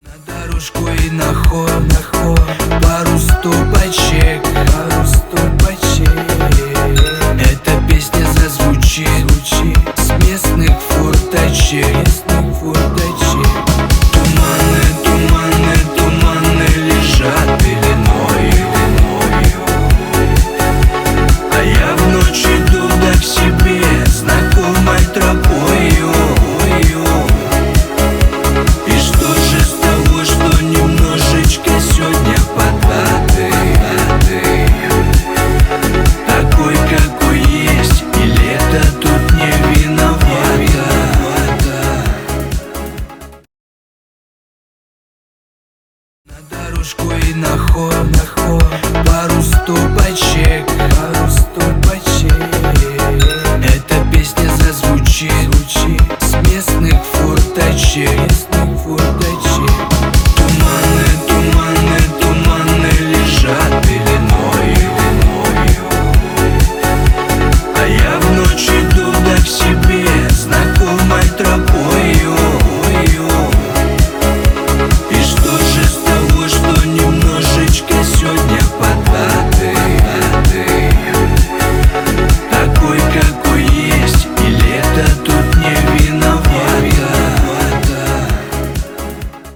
На дорожку и на ход, пару стопочек, эта песня зазвучит с местных форточек. Туманы, туманы, туманы лежат пеленою, а я в ночь иду да к себе знакомой тропою. И что же с того, что немножечко сегодня поддатый, такой, какой есть, и лето тут не виновато. На дорожку и на ход, пару стопочек, эта песня зазвучит с местных форточек.